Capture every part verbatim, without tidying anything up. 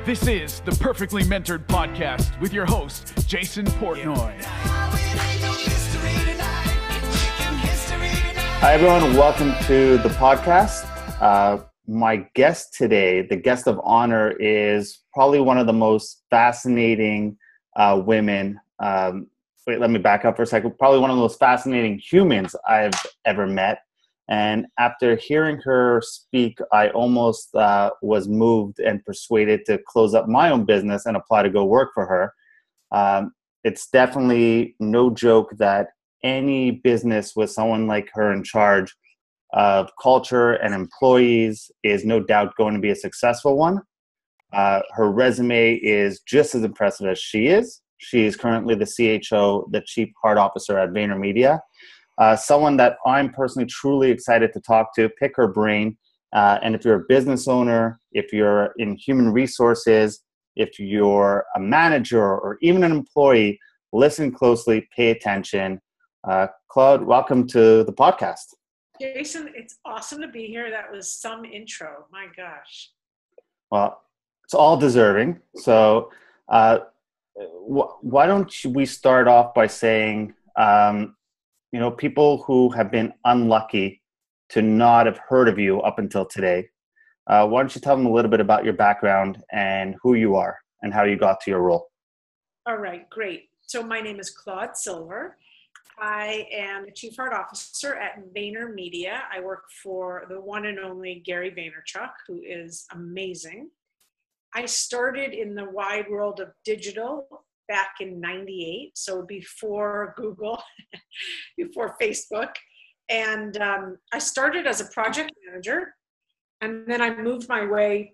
This is the Perfectly Mentored Podcast with your host, Jason Portnoy. Hi, everyone. Welcome to the podcast. Uh, my guest today, the guest of honor, is probably one of the most fascinating uh, women. Um, wait, let me back up for a second. Probably one of the most fascinating humans I've ever met. And after hearing her speak, I almost uh, was moved and persuaded to close up my own business and apply to go work for her. Um, it's definitely no joke that any business with someone like her in charge of culture and employees is no doubt going to be a successful one. Uh, her resume is just as impressive as she is. She is currently the C H O, the Chief Heart Officer at VaynerMedia. Uh, someone that I'm personally truly excited to talk to, pick her brain. Uh, and if you're a business owner, if you're in human resources, if you're a manager or even an employee, listen closely, pay attention. Uh, Claude, welcome to the podcast. Jason, it's awesome to be here. That was some intro. My gosh. Well, it's all deserving. So uh, wh- why don't we start off by saying, um, you know, people who have been unlucky to not have heard of you up until today, uh, why don't you tell them a little bit about your background and who you are and how you got to your role? All right, great. So my name is Claude Silver. I am the Chief Heart Officer at VaynerMedia. I work for the one and only Gary Vaynerchuk, who is amazing. I started in the wide world of digital back in ninety-eight, so before Google, before Facebook. And um, I started as a project manager, and then I moved my way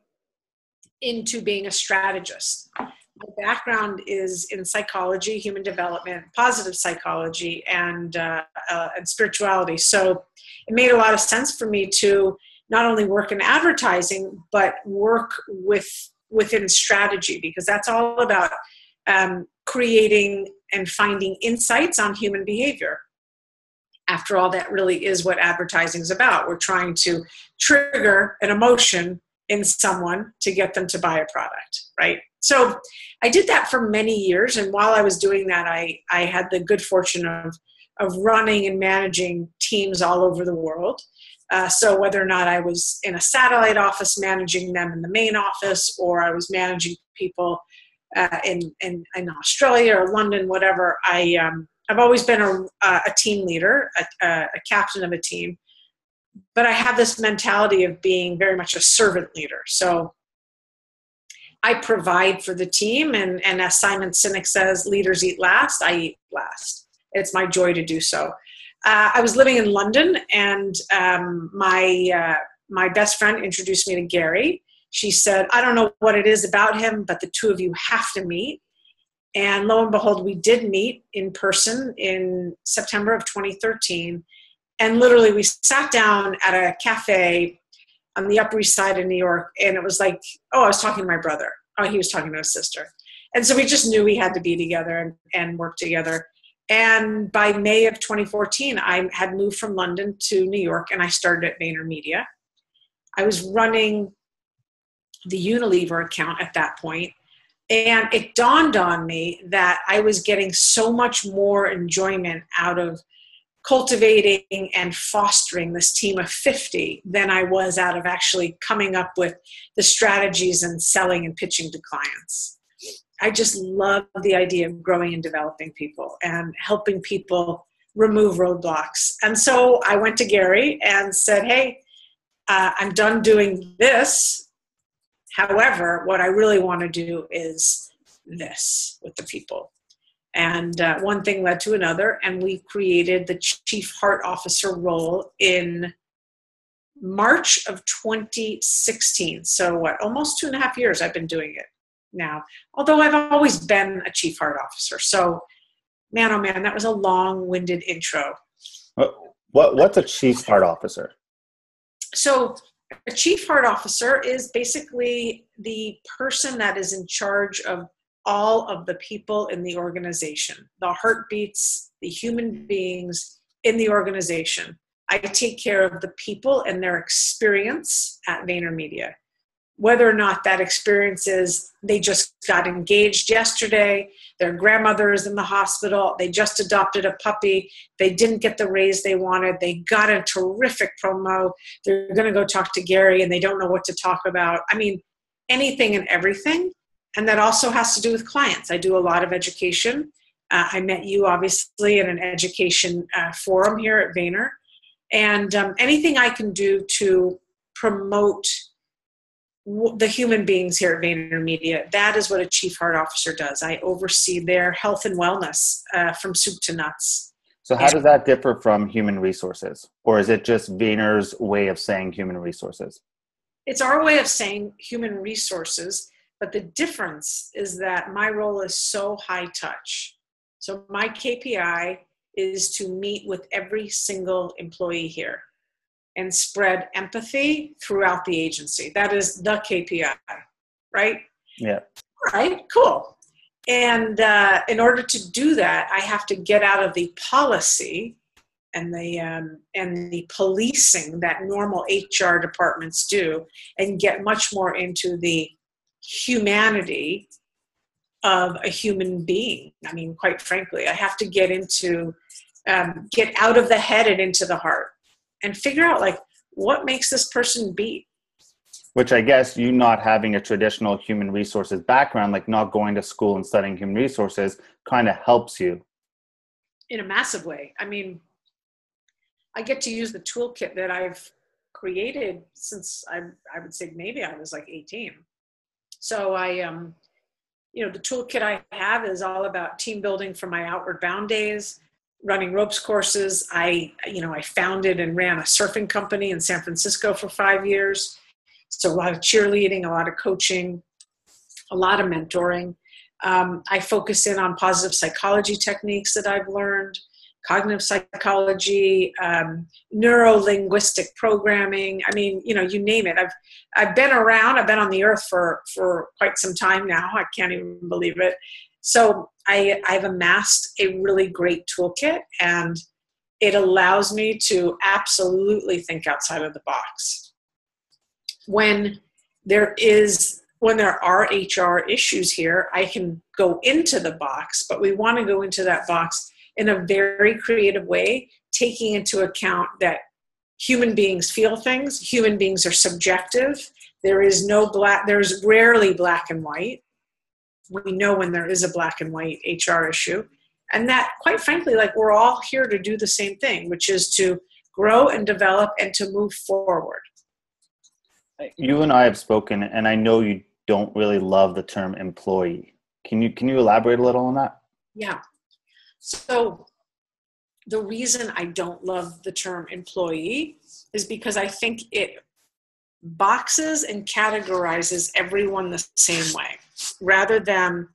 into being a strategist. My background is in psychology, human development, positive psychology, and, uh, uh, and spirituality. So it made a lot of sense for me to not only work in advertising, but work with within strategy, because that's all about um, creating and finding insights on human behavior. After all, that really is what advertising is about. We're trying to trigger an emotion in someone to get them to buy a product, right? So I did that for many years. And while I was doing that, I, I had the good fortune of, of running and managing teams all over the world. Uh, so whether or not I was in a satellite office managing them in the main office, or I was managing people uh, in, in, in Australia or London, whatever, I, um, I've always been a, a team leader, a, a captain of a team. But I have this mentality of being very much a servant leader. So I provide for the team, and, and as Simon Sinek says, leaders eat last, I eat last. It's my joy to do so. Uh, I was living in London, and um, my uh, my best friend introduced me to Gary. She said, I don't know what it is about him, but the two of you have to meet. And lo and behold, we did meet in person in September of twenty thirteen. And literally we sat down at a cafe on the Upper East Side of New York. And it was like, oh, I was talking to my brother. Oh, he was talking to his sister. And so we just knew we had to be together and, and work together. And by May of twenty fourteen, I had moved from London to New York, and I started at VaynerMedia. I was running the Unilever account at that point. And it dawned on me that I was getting so much more enjoyment out of cultivating and fostering this team of fifty than I was out of actually coming up with the strategies and selling and pitching to clients. I just love the idea of growing and developing people and helping people remove roadblocks. And so I went to Gary and said, hey, uh, I'm done doing this. However, what I really want to do is this with the people. And uh, one thing led to another, and we created the Chief Heart Officer role in March of twenty sixteen. So what, almost two and a half years I've been doing it now, although I've always been a Chief Heart Officer. So man, oh man, that was a long-winded intro. What, what What's a Chief Heart Officer? So a Chief Heart Officer is basically the person that is in charge of all of the people in the organization, the heartbeats, the human beings in the organization. I take care of the people and their experience at VaynerMedia. whether or not that experience is they just got engaged yesterday, their grandmother is in the hospital, they just adopted a puppy, they didn't get the raise they wanted, they got a terrific promo, they're going to go talk to Gary and they don't know what to talk about. I mean, anything and everything. And that also has to do with clients. I do a lot of education. Uh, I met you, obviously, in an education uh, forum here at Vayner. And um, anything I can do to promote w- the human beings here at VaynerMedia, that is what a Chief Heart Officer does. I oversee their health and wellness uh, from soup to nuts. So how does that differ from human resources? Or is it just Vayner's way of saying human resources? It's our way of saying human resources, but the difference is that my role is so high touch. So my K P I is to meet with every single employee here and spread empathy throughout the agency. That is the K P I, right? Yeah. All right, cool. And uh, in order to do that, I have to get out of the policy and the um, and the policing that normal H R departments do, and get much more into the humanity of a human being. I mean, quite frankly, I have to get into, um, get out of the head and into the heart and figure out like what makes this person beat. Which I guess you not having a traditional human resources background, like not going to school and studying human resources, kind of helps you. In a massive way. I mean, I get to use the toolkit that I've created since I, I would say maybe I was like eighteen. So I, um, you know, the toolkit I have is all about team building from my Outward Bound days, running ropes courses. I, you know, I founded and ran a surfing company in San Francisco for five years. So a lot of cheerleading, a lot of coaching, a lot of mentoring. Um, I focus in on positive psychology techniques that I've learned, cognitive psychology, um, neuro-linguistic programming. I mean, you know, you name it. I've I've been around. I've been on the earth for for quite some time now. I can't even believe it. So I I've amassed a really great toolkit, and it allows me to absolutely think outside of the box. When there is when there are H R issues here, I can go into the box, but we want to go into that box in a very creative way, taking into account that human beings feel things, human beings are subjective. There is no black, there's rarely black and white. We know when there is a black and white H R issue. And that, quite frankly, like we're all here to do the same thing, which is to grow and develop and to move forward. You and I have spoken, and I know you don't really love the term employee. Can you can you elaborate a little on that? Yeah. So the reason I don't love the term employee is because I think it boxes and categorizes everyone the same way rather than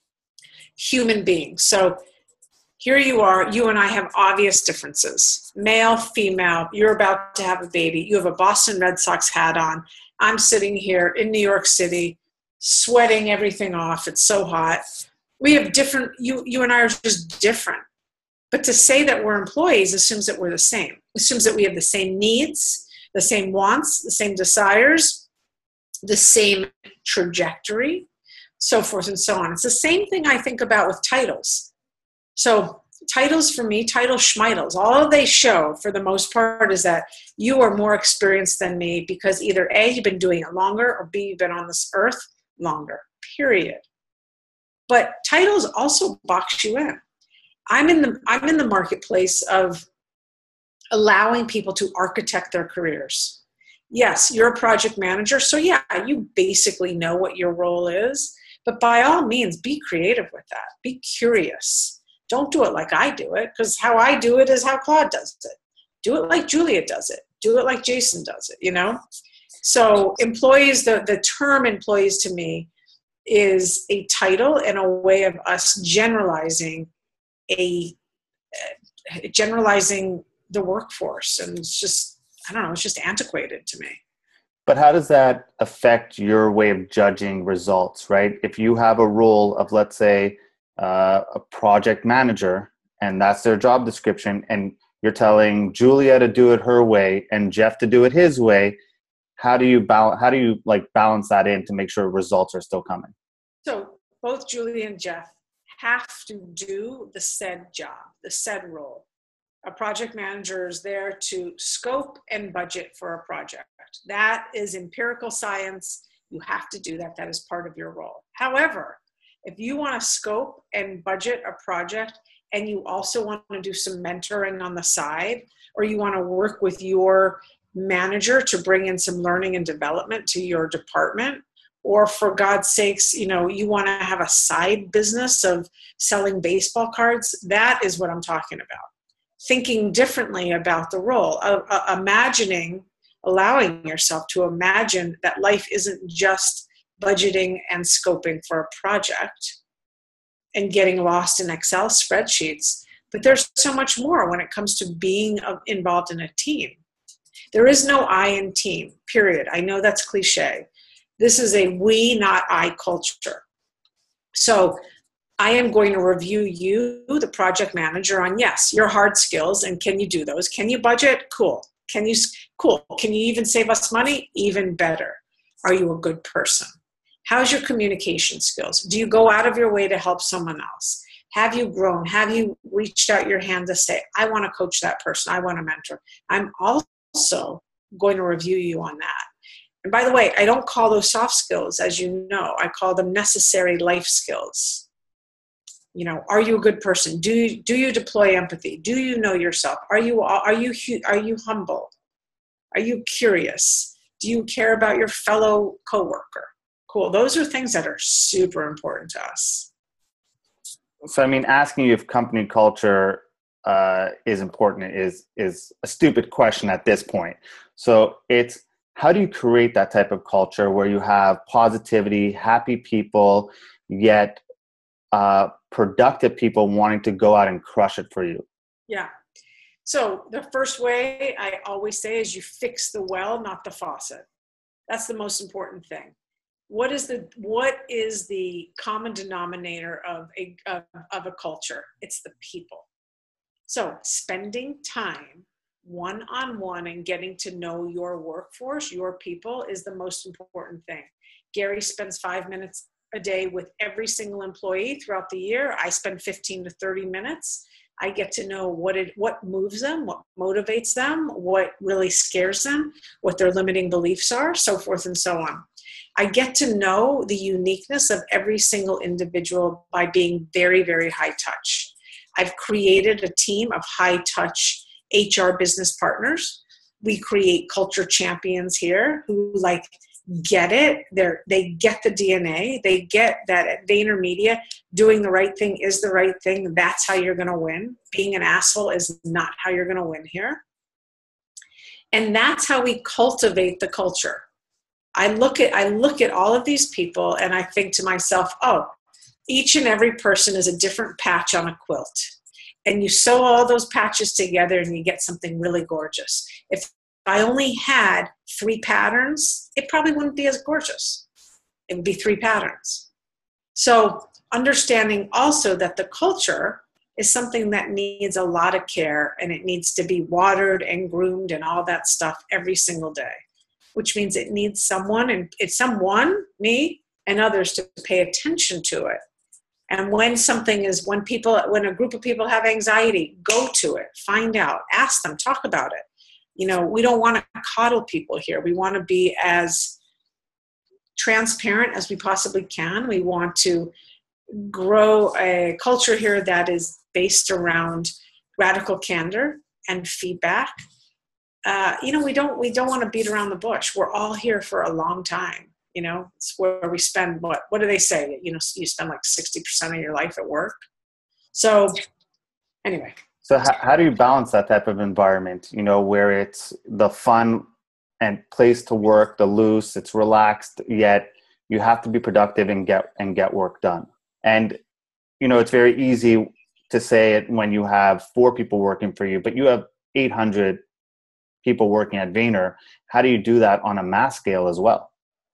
human beings. So here you are, you and I have obvious differences. Male, female, you're about to have a baby. You have a Boston Red Sox hat on. I'm sitting here in New York City, sweating everything off. It's so hot. We have different, you you and I are just different. But to say that we're employees assumes that we're the same. Assumes that we have the same needs, the same wants, the same desires, the same trajectory, so forth and so on. It's the same thing I think about with titles. So titles for me, title schmitles, all they show for the most part is that you are more experienced than me because either A, you've been doing it longer, or B, you've been on this earth longer, period. But titles also box you in. I'm in the I'm in the marketplace of allowing people to architect their careers. Yes, you're a project manager, so yeah, you basically know what your role is, but by all means, be creative with that. Be curious. Don't do it like I do it, because how I do it is how Claude does it. Do it like Julia does it. Do it like Jason does it, you know? So employees, the, the term employees to me is a title and a way of us generalizing a uh, generalizing the workforce, and it's just I don't know it's just antiquated to me. But how does that affect your way of judging results, right? If you have a role of, let's say, uh, a project manager, and that's their job description, and you're telling Julia to do it her way and Jeff to do it his way, how do you balance, how do you like balance that in to make sure results are still coming? So both Julie and Jeff have to do the said job, the said role. A project manager is there to scope and budget for a project. That is empirical science. You have to do that. That is part of your role. However, if you want to scope and budget a project and you also want to do some mentoring on the side, or you want to work with your manager to bring in some learning and development to your department, or for God's sakes, you know, you want to have a side business of selling baseball cards, that is what I'm talking about. Thinking differently about the role, uh, uh, imagining, allowing yourself to imagine that life isn't just budgeting and scoping for a project and getting lost in Excel spreadsheets, but there's so much more when it comes to being involved in a team. There is no I in team, period. I know that's cliche. This is a we, not I culture. So I am going to review you, the project manager, on yes, your hard skills, and can you do those? Can you budget? Cool. Can you, cool. Can you even save us money? Even better. Are you a good person? How's your communication skills? Do you go out of your way to help someone else? Have you grown? Have you reached out your hand to say, I want to coach that person. I want to mentor. I'm also going to review you on that. And by the way, I don't call those soft skills, as you know. I call them necessary life skills. You know, are you a good person? Do you, do you deploy empathy? Do you know yourself? Are you, are you, are you humble? Are you curious? Do you care about your fellow coworker? Cool. Those are things that are super important to us. So, I mean, asking you if company culture uh, is important is is a stupid question at this point. So it's, how do you create that type of culture where you have positivity, happy people, yet uh, productive people wanting to go out and crush it for you? Yeah. So the first way I always say is you fix the well, not the faucet. That's the most important thing. What is the what is the common denominator of a of, of a culture? It's the people. So spending time one-on-one and getting to know your workforce, your people, is the most important thing. Gary spends five minutes a day with every single employee throughout the year. I spend fifteen to thirty minutes. I get to know what it what moves them, what motivates them, what really scares them, what their limiting beliefs are, so forth and so on. I get to know the uniqueness of every single individual by being very, very high touch. I've created a team of high touch H R business partners. We create culture champions here who like get it. They're, they get the D N A. They get that at VaynerMedia, doing the right thing is the right thing. That's how you're going to win. Being an asshole is not how you're going to win here. And that's how we cultivate the culture. I look at I look at all of these people and I think to myself, oh, each and every person is a different patch on a quilt. And you sew all those patches together and you get something really gorgeous. If I only had three patterns, it probably wouldn't be as gorgeous. It would be three patterns. So understanding also that the culture is something that needs a lot of care and it needs to be watered and groomed and all that stuff every single day, which means it needs someone, and it's someone, me, and others to pay attention to it. And when something is, when people, when a group of people have anxiety, go to it, find out, ask them, talk about it. You know, we don't want to coddle people here. We want to be as transparent as we possibly can. We want to grow a culture here that is based around radical candor and feedback. Uh, you know, we don't we don't want to beat around the bush. We're all here for a long time. You know, it's where we spend what what do they say? You know, you spend like sixty percent of your life at work. So anyway. So how, how do you balance that type of environment, you know, where it's the fun and place to work, the loose, it's relaxed, yet you have to be productive and get and get work done. And, you know, it's very easy to say it when you have four people working for you, but you have eight hundred people working at Vayner. How do you do that on a mass scale as well?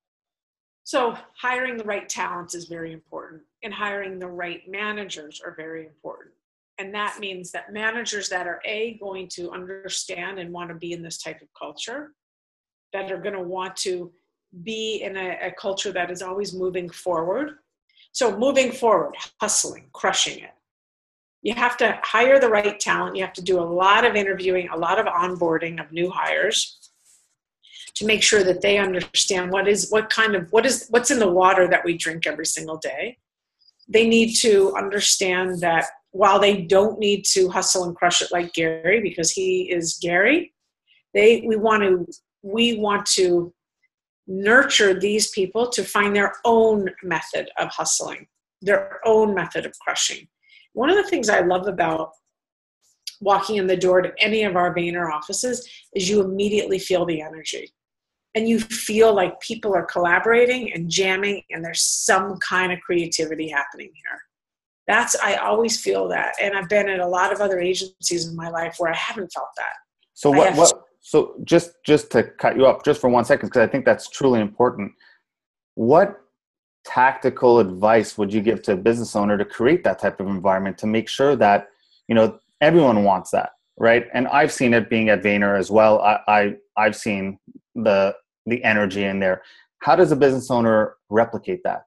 So hiring the right talent is very important, and hiring the right managers are very important. And that means that managers that are A, going to understand and want to be in this type of culture, that are going to want to be in a, a culture that is always moving forward. So moving forward, hustling, crushing it. You have to hire the right talent. You have to do a lot of interviewing, a lot of onboarding of new hires to make sure that they understand what is, what kind of, what is, what's in the water that we drink every single day. They need to understand that while they don't need to hustle and crush it like Gary, because he is Gary, they, we want to, we want to nurture these people to find their own method of hustling, their own method of crushing. One of the things I love about walking in the door to any of our Vayner offices is you immediately feel the energy. And you feel like people are collaborating and jamming, and there's some kind of creativity happening here. That's, I always feel that. And I've been at a lot of other agencies in my life where I haven't felt that. So what, what, so just, just to cut you up just for one second, because I think that's truly important. What tactical advice would you give to a business owner to create that type of environment to make sure that, you know, everyone wants that, right? And I've seen it being at Vayner as well. I, I I've seen the the energy in there. How does a business owner replicate that?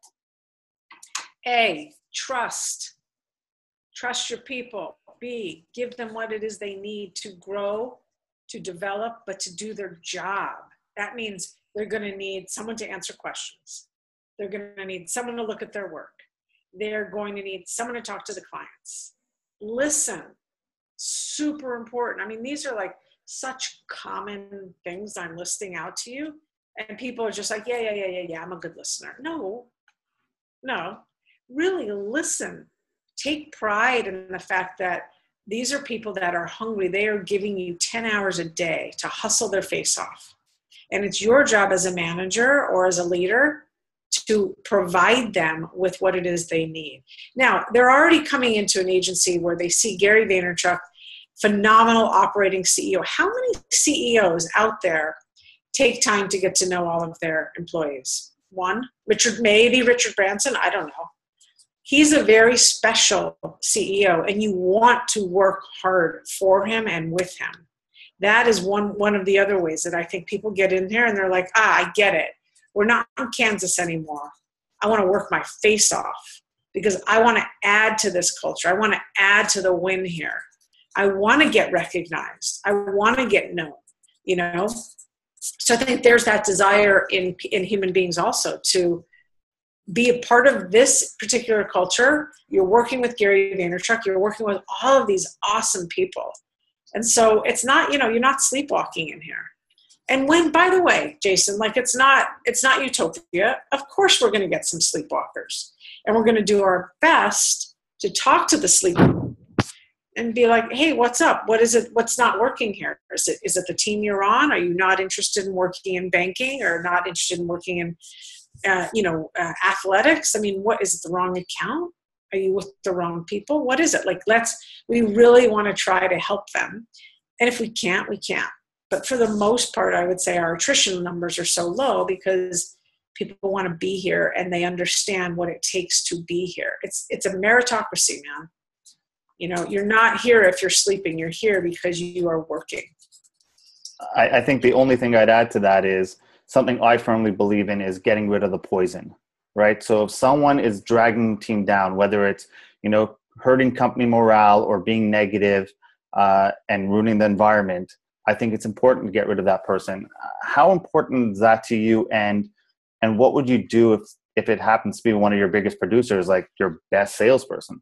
A, trust. Trust your people. B, give them what it is they need to grow, to develop, but to do their job. That means they're going to need someone to answer questions. They're going to need someone to look at their work. They're going to need someone to talk to the clients. Listen, super important. I mean, these are like such common things I'm listing out to you. And people are just like, yeah, yeah, yeah, yeah, yeah, I'm a good listener. No, no, really listen. Take pride in the fact that these are people that are hungry. They are giving you ten hours a day to hustle their face off. And it's your job as a manager or as a leader to provide them with what it is they need. Now, they're already coming into an agency where they see Gary Vaynerchuk, phenomenal operating C E O. How many C E Os out there take time to get to know all of their employees? One, Richard, maybe Richard Branson, I don't know. He's a very special C E O, and you want to work hard for him and with him. That is one, one of the other ways that I think people get in there and they're like, ah, I get it. We're not in Kansas anymore. I want to work my face off because I want to add to this culture. I want to add to the win here. I want to get recognized. I want to get known, you know? So I think there's that desire in, in human beings also to be a part of this particular culture. You're working with Gary Vaynerchuk. You're working with all of these awesome people. And so it's not, you know, you're not sleepwalking in here. And when, by the way, Jason, like it's not, it's not utopia. Of course, we're going to get some sleepwalkers, and we're going to do our best to talk to the sleepwalkers and be like, hey, what's up? What is it? What's not working here? Is it, is it the team you're on? Are you not interested in working in banking or not interested in working in, uh, you know, uh, athletics? I mean, what is it, the wrong account? Are you with the wrong people? What is it? Like, let's, we really want to try to help them. And if we can't, we can't. But for the most part, I would say our attrition numbers are so low because people want to be here and they understand what it takes to be here. It's it's a meritocracy, man. You know, you're not here if you're sleeping. You're here because you are working. I, I think the only thing I'd add to that is something I firmly believe in is getting rid of the poison, right? So if someone is dragging the team down, whether it's, you know, hurting company morale or being negative uh, and ruining the environment, I think it's important to get rid of that person. How important is that to you? And and what would you do if, if it happens to be one of your biggest producers, like your best salesperson?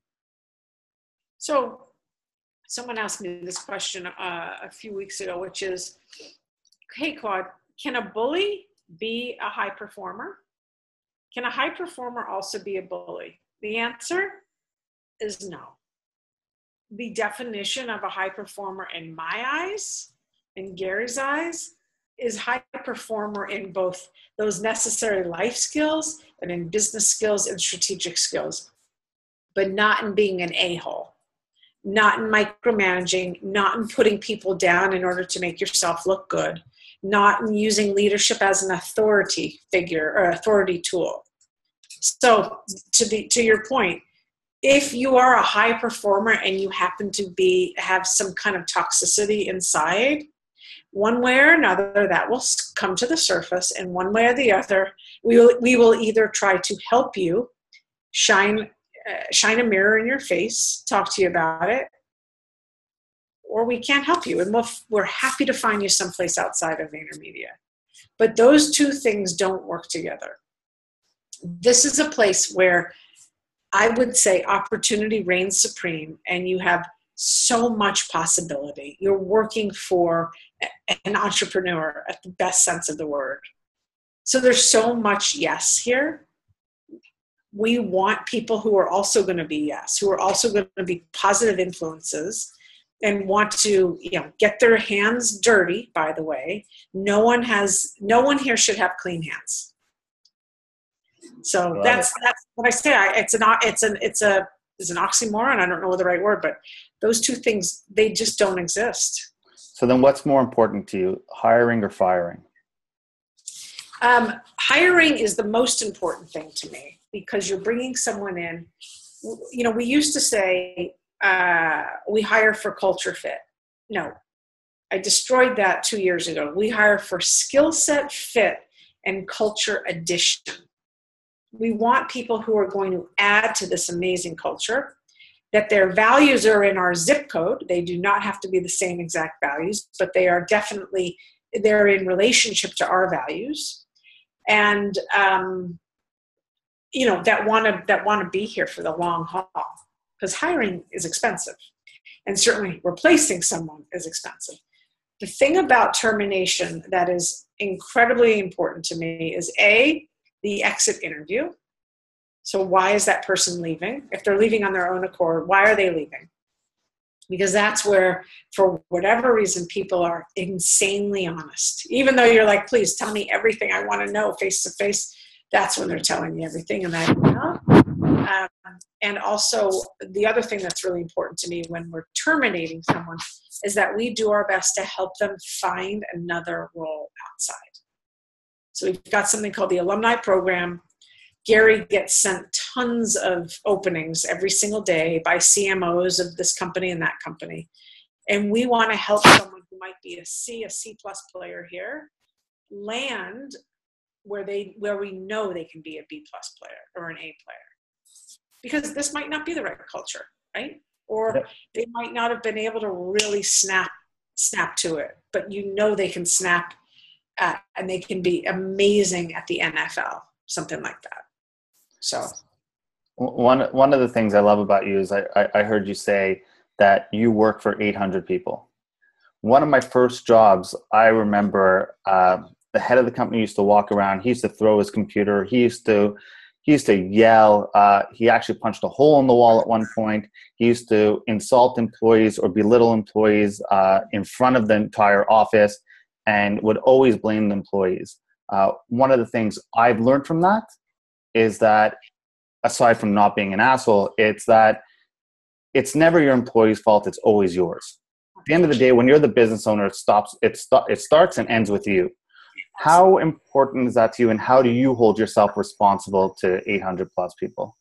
So someone asked me this question uh, a few weeks ago, which is, hey, Claude, can a bully be a high performer? Can a high performer also be a bully? The answer is no. The definition of a high performer in my eyes, in Gary's eyes, is high performer in both those necessary life skills and in business skills and strategic skills, but not in being an a-hole, not in micromanaging, not in putting people down in order to make yourself look good, not in using leadership as an authority figure or authority tool. So to the, to your point, if you are a high performer and you happen to be have some kind of toxicity inside, one way or another, that will come to the surface, and one way or the other, we will, we will either try to help you shine, uh, shine a mirror in your face, talk to you about it, or we can't help you. And we'll, we're happy to find you someplace outside of VaynerMedia. But those two things don't work together. This is a place where I would say opportunity reigns supreme, and you have so much possibility. You're working for an entrepreneur at the best sense of the word. So there's so much yes here. We want people who are also going to be yes, who are also going to be positive influences and want to, you know, get their hands dirty, by the way. No one has, no one here should have clean hands. So that's, that's what I say. I, it's an, it's an, it's a, it's an oxymoron. I don't know the right word, but those two things, they just don't exist. So then what's more important to you, hiring or firing? Um, hiring is the most important thing to me, because you're bringing someone in. You know, we used to say, uh, we hire for culture fit. No, I destroyed that two years ago. We hire for skill set fit and culture addition. We want people who are going to add to this amazing culture, that their values are in our zip code. They do not have to be the same exact values, but they are definitely, they're in relationship to our values. And, um, you know, that want to, that want to be here for the long haul, because hiring is expensive, and certainly replacing someone is expensive. The thing about termination that is incredibly important to me is A, the exit interview. So why is that person leaving? If they're leaving on their own accord, why are they leaving? Because that's where, for whatever reason, people are insanely honest. Even though you're like, please tell me everything I want to know face to face, that's when they're telling me everything. And that, um, and also the other thing that's really important to me when we're terminating someone is that we do our best to help them find another role outside. So we've got something called the alumni program. Gary gets sent tons of openings every single day by C M Os of this company and that company. And we want to help someone who might be a C, a C plus player here, land where they, where we know they can be a B plus player or an A player. Because this might not be the right culture, right? Or they might not have been able to really snap, snap to it, but you know they can snap at, and they can be amazing at the N F L, something like that. So one one of the things I love about you is I, I, I heard you say that you work for eight hundred people. One of my first jobs, I remember uh, the head of the company used to walk around. He used to throw his computer. He used to he used to yell. Uh, he actually punched a hole in the wall at one point. He used to insult employees or belittle employees uh, in front of the entire office, and would always blame the employees. Uh, one of the things I've learned from that is that, aside from not being an asshole, it's that it's never your employee's fault. It's always yours. At the end of the day, when you're the business owner, it stops. It, st- it starts and ends with you. How important is that to you, and how do you hold yourself responsible to eight hundred plus people?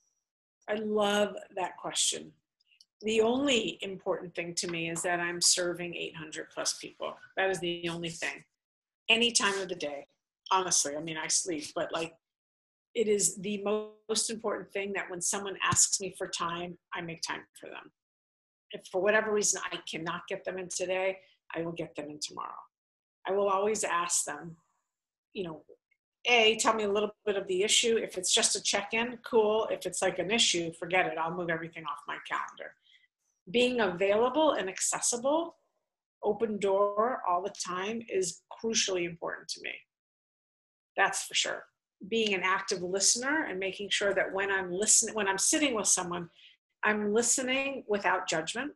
I love that question. The only important thing to me is that I'm serving eight hundred plus people. That is the only thing. Any time of the day, honestly. I mean, I sleep, but like, it is the most important thing that when someone asks me for time, I make time for them. If for whatever reason I cannot get them in today, I will get them in tomorrow. I will always ask them, you know, A, tell me a little bit of the issue. If it's just a check-in, cool. If it's like an issue, forget it. I'll move everything off my calendar. Being available and accessible, open door all the time, is crucially important to me. That's for sure. Being an active listener and making sure that when I'm listening, when I'm sitting with someone, I'm listening without judgment.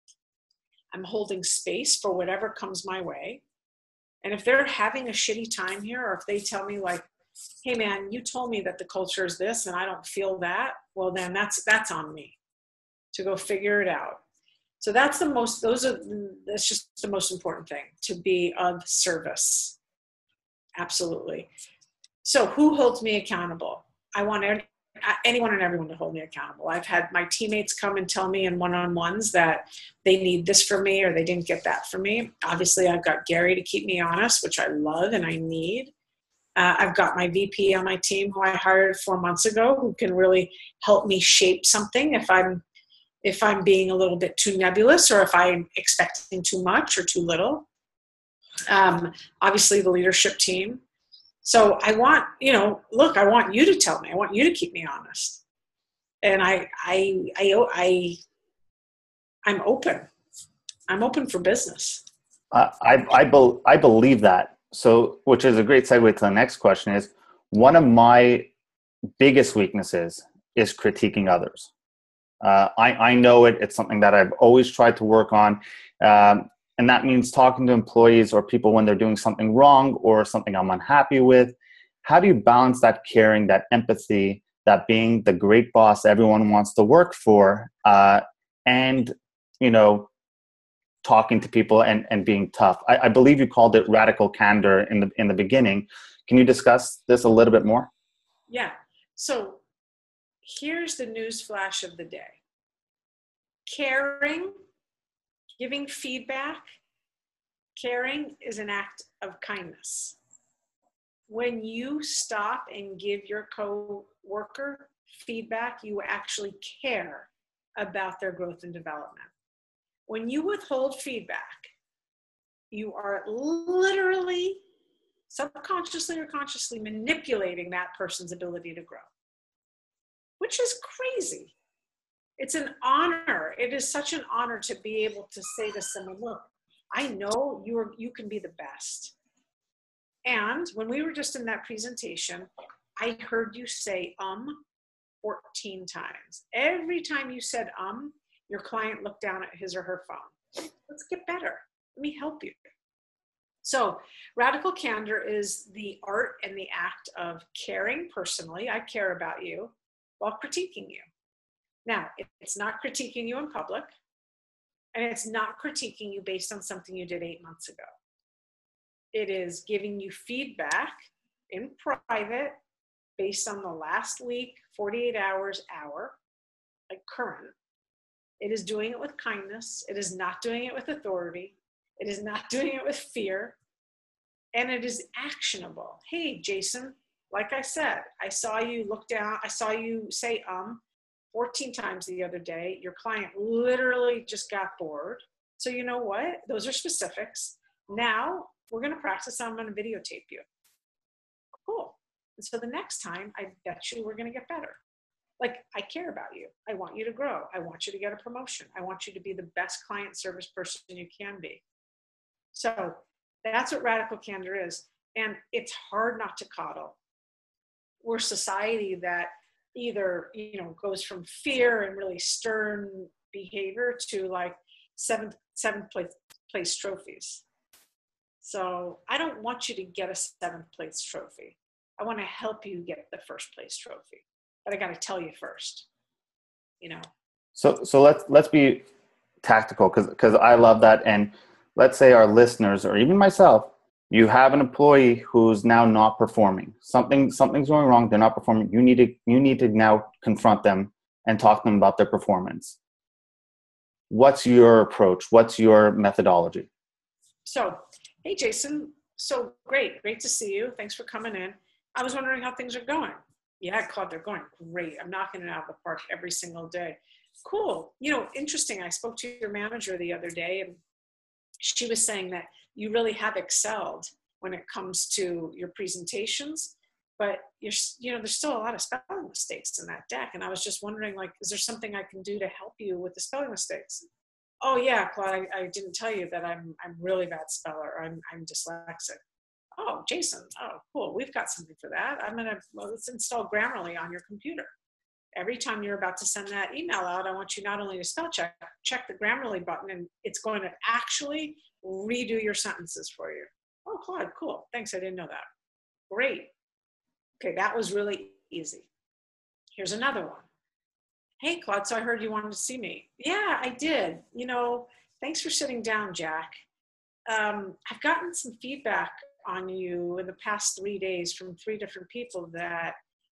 I'm holding space for whatever comes my way. And if they're having a shitty time here, or if they tell me like, hey man, you told me that the culture is this and I don't feel that, well then that's, that's on me to go figure it out. So that's the most, those are, that's just the most important thing, to be of service. Absolutely. So who holds me accountable? I want anyone and everyone to hold me accountable. I've had my teammates come and tell me in one-on-ones that they need this from me or they didn't get that from me. Obviously, I've got Gary to keep me honest, which I love and I need. Uh, I've got my V P on my team who I hired four months ago who can really help me shape something if I'm if I'm being a little bit too nebulous or if I'm expecting too much or too little. Um, obviously, the leadership team. So I want, you know, look, I want you to tell me. I want you to keep me honest. And I, I, I, I, I'm open. I'm open for business. Uh, I, I, be, I believe that. So, which is a great segue to the next question is, one of my biggest weaknesses is critiquing others. Uh, I, I know it. It's something that I've always tried to work on. Um, and that means talking to employees or people when they're doing something wrong or something I'm unhappy with. How do you balance that caring, that empathy, that being the great boss everyone wants to work for, uh, and, you know, talking to people and, and being tough? I, I believe you called it radical candor in the in the beginning. Can you discuss this a little bit more? Yeah. So here's the news flash of the day. Caring, giving feedback, caring is an act of kindness. When you stop and give your coworker feedback, you actually care about their growth and development. When you withhold feedback, you are literally, subconsciously or consciously manipulating that person's ability to grow, which is crazy. It's an honor. It is such an honor to be able to say to someone, look, I know you are, you can be the best. And when we were just in that presentation, I heard you say um fourteen times. Every time you said um, your client looked down at his or her phone. Let's get better. Let me help you. So radical candor is the art and the act of caring personally. I care about you while critiquing you. Now, it's not critiquing you in public, and it's not critiquing you based on something you did eight months ago. It is giving you feedback in private based on the last week, forty-eight hours, hour, like current. It is doing it with kindness. It is not doing it with authority. It is not doing it with fear. And it is actionable. Hey, Jason, like I said, I saw you look down. I saw you say um fourteen times the other day. Your client literally just got bored. So you know what? Those are specifics. Now we're going to practice. I'm going to videotape you. Cool. And so the next time, I bet you we're going to get better. Like, I care about you. I want you to grow. I want you to get a promotion. I want you to be the best client service person you can be. So that's what radical candor is. And it's hard not to coddle. We're a society that either, you know, goes from fear and really stern behavior to like seventh, seventh place, place trophies. So I don't want you to get a seventh place trophy. I want to help you get the first place trophy. But I got to tell you first, you know. So so let's let's be tactical, because because I love that. And let's say our listeners, or even myself, you have an employee who's now not performing. Something something's going wrong. They're not performing. You need to you need to now confront them and talk to them about their performance. What's your approach? What's your methodology? So, hey, Jason. So great, great to see you. Thanks for coming in. I was wondering how things are going. Yeah, Claude, they're going great. I'm knocking it out of the park every single day. Cool. You know, interesting. I spoke to your manager the other day, and she was saying that you really have excelled when it comes to your presentations, but you're, you know, there's still a lot of spelling mistakes in that deck. And I was just wondering, like, is there something I can do to help you with the spelling mistakes? Oh yeah, Claude, I, I didn't tell you that I'm I'm really bad speller. I'm I'm dyslexic. Oh, Jason, oh, cool. We've got something for that. I'm going to, well, let's install Grammarly on your computer. Every time you're about to send that email out, I want you not only to spell check, check the Grammarly button, and it's going to actually redo your sentences for you. Oh, Claude, cool. Thanks. I didn't know that. Great. Okay, that was really easy. Here's another one. Hey, Claude, so I heard you wanted to see me. Yeah, I did. You know, thanks for sitting down, Jack. Um, I've gotten some feedback on you in the past three days from three different people that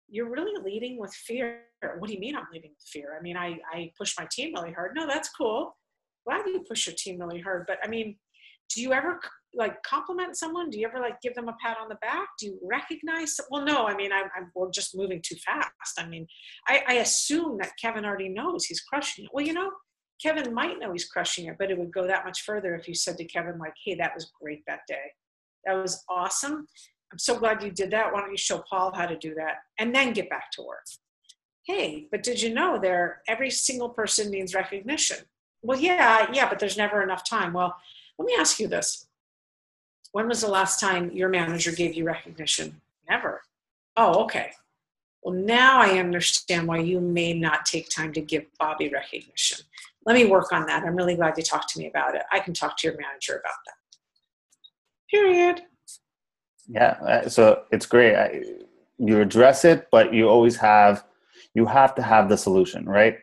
you're really leading with fear. What do you mean I'm leading with fear? I mean, I, I push my team really hard. No, that's cool. Glad you push your team really hard. But I mean, do you ever like compliment someone? Do you ever like give them a pat on the back? Do you recognize? Well, no, I mean, I'm, I'm we're just moving too fast. I mean, I, I assume that Kevin already knows he's crushing it. Well, you know, Kevin might know he's crushing it, but it would go that much further if you said to Kevin, like, hey, that was great that day. That was awesome. I'm so glad you did that. Why don't you show Paul how to do that? And then get back to work. Hey, but did you know there, every single person needs recognition? Well, yeah, yeah, but there's never enough time. Well, let me ask you this. When was the last time your manager gave you recognition? Never. Oh, okay. Well, now I understand why you may not take time to give Bobby recognition. Let me work on that. I'm really glad you talked to me about it. I can talk to your manager about that. Period. Yeah, so it's great. I, you address it, but you always have, you have to have the solution, right?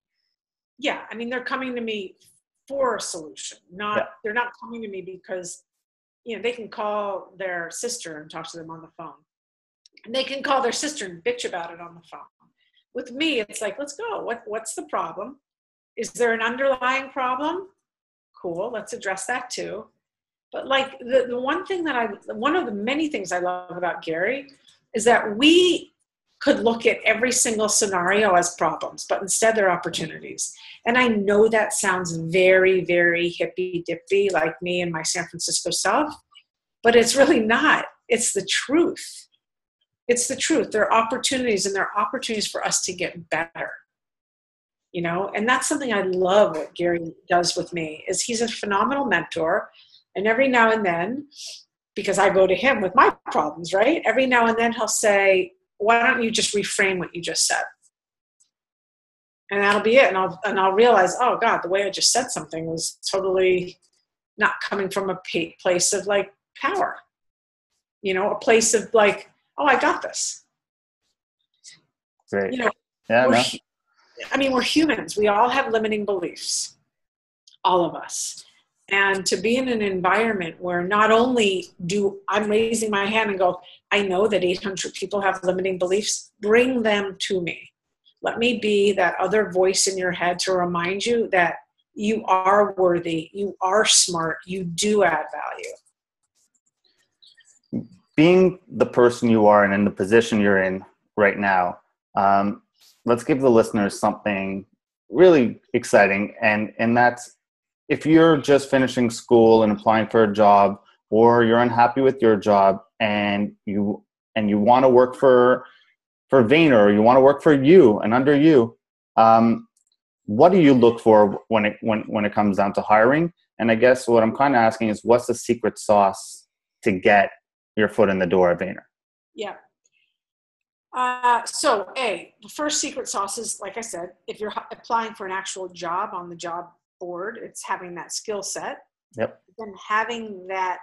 Yeah, I mean, they're coming to me for a solution. Not Yeah. They're not coming to me because, you know, they can call their sister and talk to them on the phone. And they can call their sister and bitch about it on the phone. With me, it's like, let's go. What What's the problem? Is there an underlying problem? Cool, let's address that too. But like the, the one thing that I, one of the many things I love about Gary is that we could look at every single scenario as problems, but instead they're opportunities. And I know that sounds very, very hippy dippy, like me and my San Francisco self, but it's really not. It's the truth. It's the truth. There are opportunities, and there are opportunities for us to get better. You know, and that's something I love what Gary does with me, is he's a phenomenal mentor. And every now and then, because I go to him with my problems, right? Every now and then he'll say, why don't you just reframe what you just said? And that'll be it. And I'll, and I'll realize, oh God, the way I just said something was totally not coming from a place of like power, you know, a place of like, oh, I got this. Great. You know, yeah, we're, no. I mean, we're humans. We all have limiting beliefs, all of us. And to be in an environment where not only do I'm raising my hand and go, I know that eight hundred people have limiting beliefs, bring them to me. Let me be that other voice in your head to remind you that you are worthy, you are smart, you do add value. Being the person you are and in the position you're in right now, um, let's give the listeners something really exciting. And, and that's, if you're just finishing school and applying for a job, or you're unhappy with your job and you and you want to work for for Vayner, or you want to work for you and under you, um, what do you look for when it when when it comes down to hiring? And I guess what I'm kind of asking is, what's the secret sauce to get your foot in the door at Vayner? Yeah. Uh, so, A, the first secret sauce is, like I said, if you're applying for an actual job on the job board, it's having that skill set. Yep. Then having that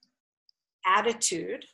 attitude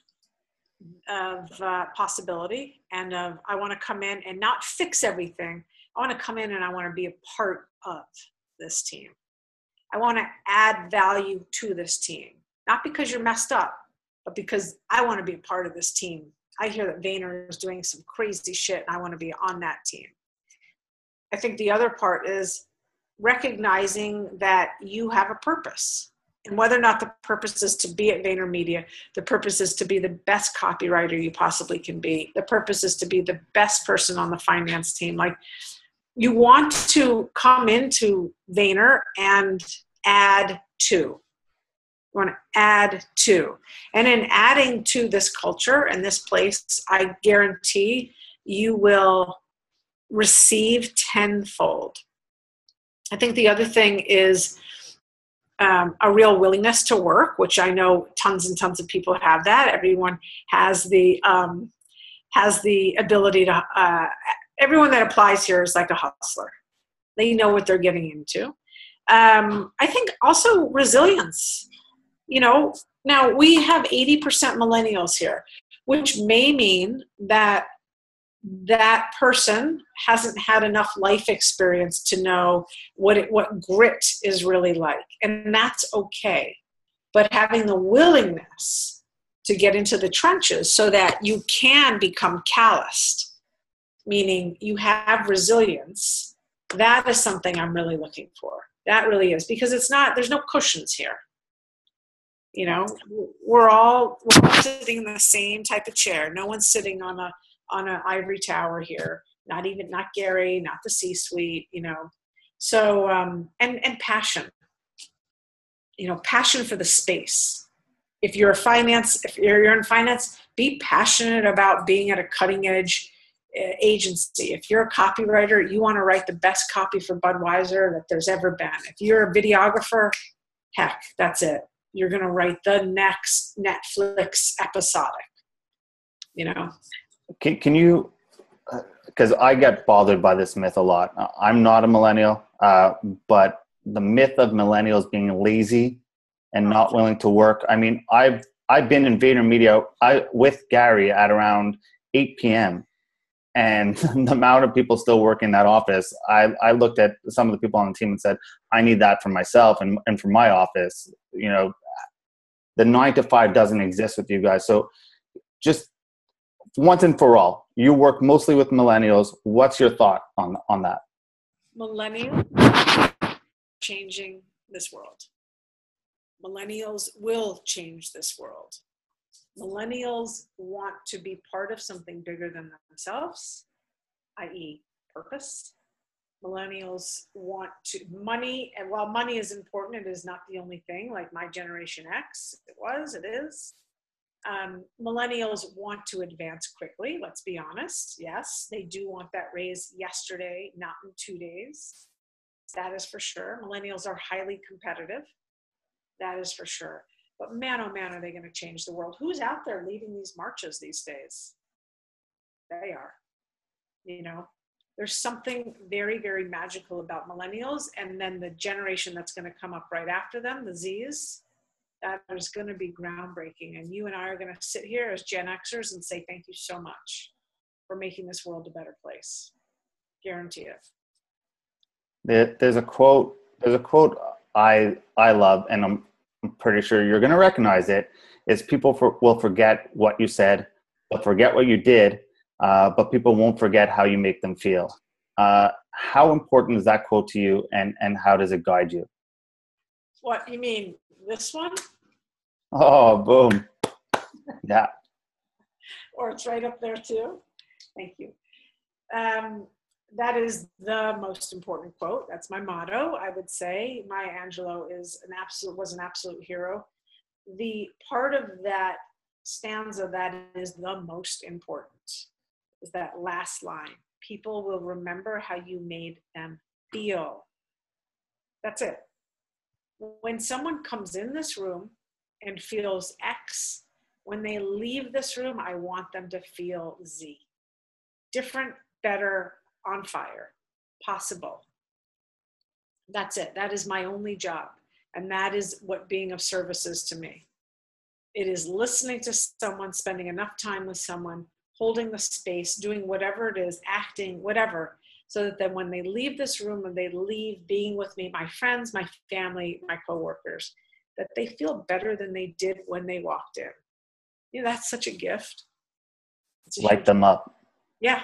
of uh, possibility and of, I want to come in and not fix everything. I want to come in and I want to be a part of this team. I want to add value to this team, not because you're messed up, but because I want to be a part of this team. I hear that Vayner is doing some crazy shit and I want to be on that team. I think the other part is recognizing that you have a purpose, and whether or not the purpose is to be at VaynerMedia, the purpose is to be the best copywriter you possibly can be. The purpose is to be the best person on the finance team. Like, you want to come into Vayner and add to. You want to add to. And in adding to this culture and this place, I guarantee you will receive tenfold. I think the other thing is um, a real willingness to work, which I know tons and tons of people have that. Everyone has the um, has the ability to. Uh, everyone that applies here is like a hustler. They know what they're getting into. Um, I think also resilience. You know, now we have eighty percent millennials here, which may mean that that person hasn't had enough life experience to know what it, what grit is really like. And that's okay. But having the willingness to get into the trenches so that you can become calloused meaning you have resilience. That is something I'm really looking for. That really is, because it's not, there's no cushions here. You know, we're all, we're all sitting in the same type of chair. No one's sitting on a, on an ivory tower here. Not even, not Gary, not the C-suite, you know. So, um, and, and passion, you know, passion for the space. If you're a finance, if you're, you're in finance, be passionate about being at a cutting edge uh, agency. If you're a copywriter, you want to write the best copy for Budweiser that there's ever been. If you're a videographer, heck, that's it. You're going to write the next Netflix episodic, you know. Can, can you, because uh, I get bothered by this myth a lot. I'm not a millennial, uh, but the myth of millennials being lazy and not willing to work. I mean, I've I've been in VaynerMedia I, with Gary at around eight p.m. and the amount of people still work in that office, I, I looked at some of the people on the team and said, I need that for myself and, and for my office. You know, the nine to five doesn't exist with you guys. So just once and for all, you work mostly with millennials. What's your thought on, on that? Millennials changing this world. Millennials will change this world. Millennials want to be part of something bigger than themselves, that is purpose. Millennials want to, money, and while money is important, it is not the only thing, like my Generation X, it was, it is. Um, millennials want to advance quickly, let's be honest. Yes, they do want that raise yesterday, not in two days. That is for sure. Millennials are highly competitive. That is for sure. But man, oh man, are they going to change the world? Who's out there leading these marches these days? They are. You know, there's something very, very magical about millennials, and then the generation that's going to come up right after them, the Zs, that is going to be groundbreaking. And you and I are going to sit here as Gen Xers and say, thank you so much for making this world a better place. Guarantee it. There, there's a quote, there's a quote I, I love, and I'm pretty sure you're going to recognize it, is people for, will forget what you said, they'll forget what you did, uh, but people won't forget how you make them feel. Uh, how important is that quote to you, and, and how does it guide you? What, you mean this one? Oh, boom. Yeah. Or it's right up there too. Thank you. Um, that is the most important quote. That's my motto, I would say. Maya Angelou is an absolute, was an absolute hero. The part of that stanza that is the most important is that last line. People will remember how you made them feel. That's it. When someone comes in this room and feels X, when they leave this room, I want them to feel Z. Different, better, on fire, possible. That's it. That is my only job. And that is what being of service is to me. It is listening to someone, spending enough time with someone, holding the space, doing whatever it is, acting, whatever, so that then when they leave this room and they leave being with me, my friends, my family, my coworkers, that they feel better than they did when they walked in. You know, that's such a gift. A light huge them up. Yeah.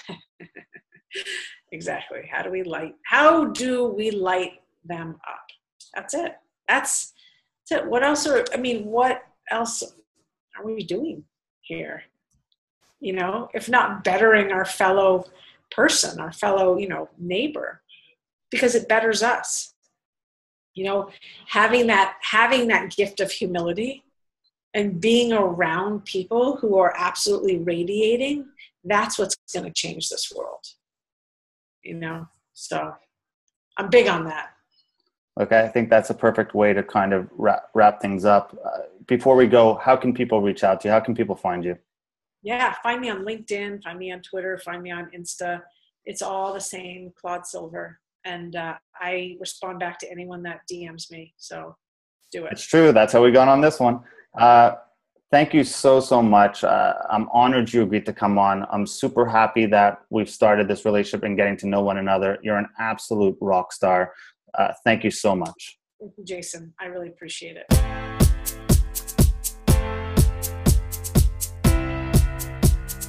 Exactly. How do we light, how do we light them up? That's it. That's, that's it. What else are, I mean, what else are we doing here? You know, if not bettering our fellow person, our fellow, you know, neighbor, because it betters us. You know, having that, having that gift of humility and being around people who are absolutely radiating, that's what's going to change this world. You know, so I'm big on that. Okay, I think that's a perfect way to kind of wrap, wrap things up. Uh, before we go, how can people reach out to you? How can people find you? Yeah, find me on LinkedIn, find me on Twitter, find me on Insta. It's all the same, Claude Silver. And uh, I respond back to anyone that D Ms me. So do it. It's true. That's how we got on this one. Uh, thank you so, so much. Uh, I'm honored you agreed to come on. I'm super happy that we've started this relationship and getting to know one another. You're an absolute rock star. Uh, thank you so much. Thank you, Jason. I really appreciate it.